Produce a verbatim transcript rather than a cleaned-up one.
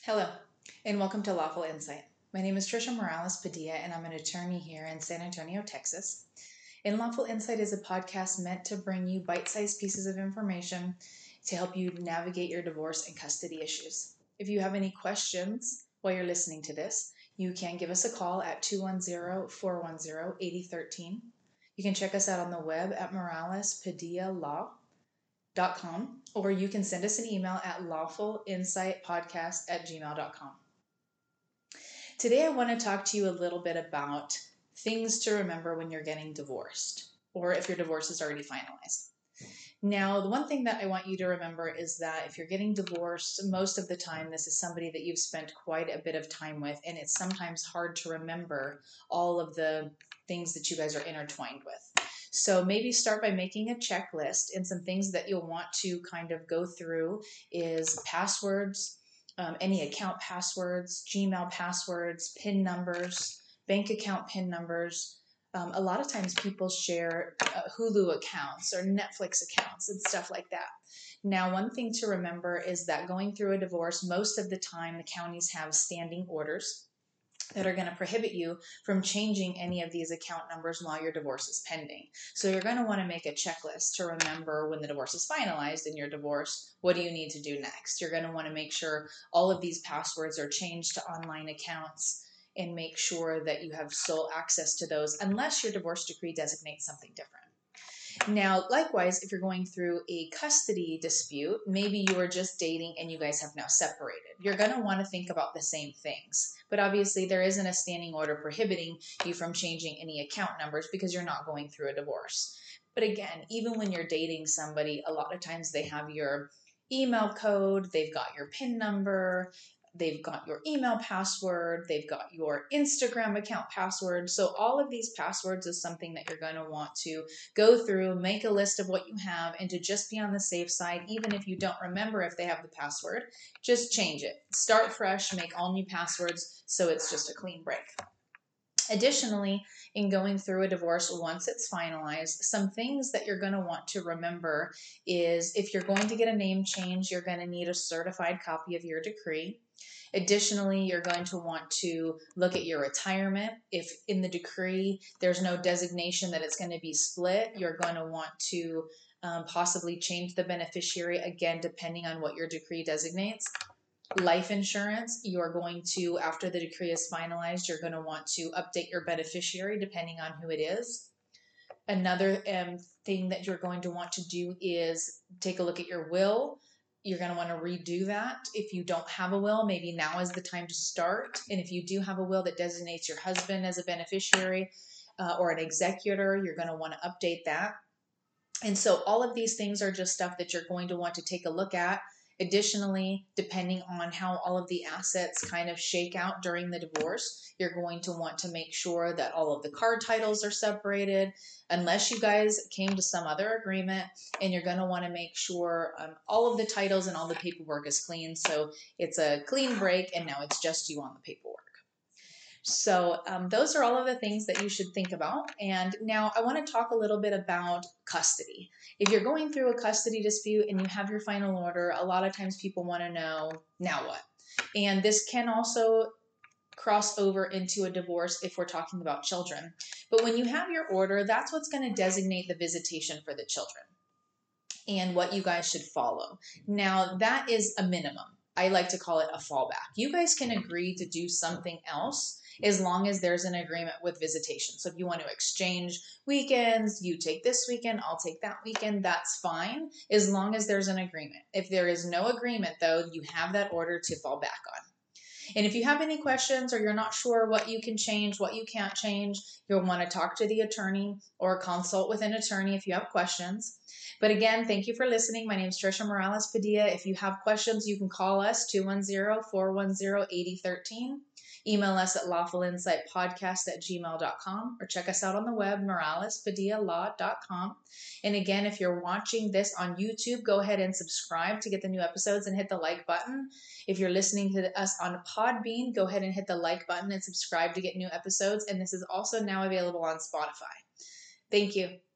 Hello, and welcome to Lawful Insight. My name is Trisha Morales Padilla, and I'm an attorney here in San Antonio, Texas. And Lawful Insight is a podcast meant to bring you bite-sized pieces of information to help you navigate your divorce and custody issues. If you have any questions while you're listening to this, you can give us a call at two one zero, four one zero, eight zero one three. You can check us out on the web at morales padilla law dot com, or you can send us an email at lawfulinsightpodcast at gmail dot com. Today I want to talk to you a little bit about things to remember when you're getting divorced, or if your divorce is already finalized. Now, the one thing that I want you to remember is that if you're getting divorced, most of the time this is somebody that you've spent quite a bit of time with, and it's sometimes hard to remember all of the things that you guys are intertwined with. So maybe start by making a checklist, and some things that you'll want to kind of go through is passwords, um, any account passwords, Gmail passwords, PIN numbers, bank account PIN numbers. Um, a lot of times people share uh, Hulu accounts or Netflix accounts and stuff like that. Now, one thing to remember is that going through a divorce, most of the time the counties have standing orders that are going to prohibit you from changing any of these account numbers while your divorce is pending. So you're going to want to make a checklist to remember when the divorce is finalized in your divorce, what do you need to do next? You're going to want to make sure all of these passwords are changed to online accounts and make sure that you have sole access to those unless your divorce decree designates something different. Now, likewise, if you're going through a custody dispute, maybe you are just dating and you guys have now separated. You're going to want to think about the same things. But obviously, there isn't a standing order prohibiting you from changing any account numbers because you're not going through a divorce. But again, even when you're dating somebody, a lot of times they have your email code, they've got your PIN number, they've got your email password, they've got your Instagram account password. So all of these passwords is something that you're going to want to go through, make a list of what you have, and to just be on the safe side, even if you don't remember if they have the password, just change it. Start fresh, make all new passwords, so it's just a clean break. Additionally, in going through a divorce, once it's finalized, some things that you're going to want to remember is if you're going to get a name change, you're going to need a certified copy of your decree. Additionally, you're going to want to look at your retirement. If in the decree there's no designation that it's going to be split, you're going to want to um, possibly change the beneficiary, again, depending on what your decree designates. Life insurance, you're going to, after the decree is finalized, you're going to want to update your beneficiary depending on who it is. Another um, thing that you're going to want to do is take a look at your will. You're going to want to redo that. If you don't have a will, maybe now is the time to start. And if you do have a will that designates your husband as a beneficiary uh, or an executor, you're going to want to update that. And so all of these things are just stuff that you're going to want to take a look at. Additionally, depending on how all of the assets kind of shake out during the divorce, you're going to want to make sure that all of the card titles are separated, unless you guys came to some other agreement, and you're going to want to make sure um, all of the titles and all the paperwork is clean. So it's a clean break, and now it's just you on the paperwork. So um, those are all of the things that you should think about. And now I want to talk a little bit about custody. If you're going through a custody dispute and you have your final order, a lot of times people want to know, now what? And this can also cross over into a divorce if we're talking about children. But when you have your order, that's what's going to designate the visitation for the children and what you guys should follow. Now, that is a minimum. I like to call it a fallback. You guys can agree to do something else as long as there's an agreement with visitation. So if you want to exchange weekends, you take this weekend, I'll take that weekend, that's fine, as long as there's an agreement. If there is no agreement, though, you have that order to fall back on. And if you have any questions or you're not sure what you can change, what you can't change, you'll want to talk to the attorney or consult with an attorney if you have questions. But again, thank you for listening. My name is Trisha Morales Padilla. If you have questions, you can call us two one zero, four one zero, eight zero one three. Email us at lawfulinsightpodcast at gmail dot com or check us out on the web, morales padilla law dot com. And again, if you're watching this on YouTube, go ahead and subscribe to get the new episodes and hit the like button. If you're listening to us on Podbean, go ahead and hit the like button and subscribe to get new episodes. And this is also now available on Spotify. Thank you.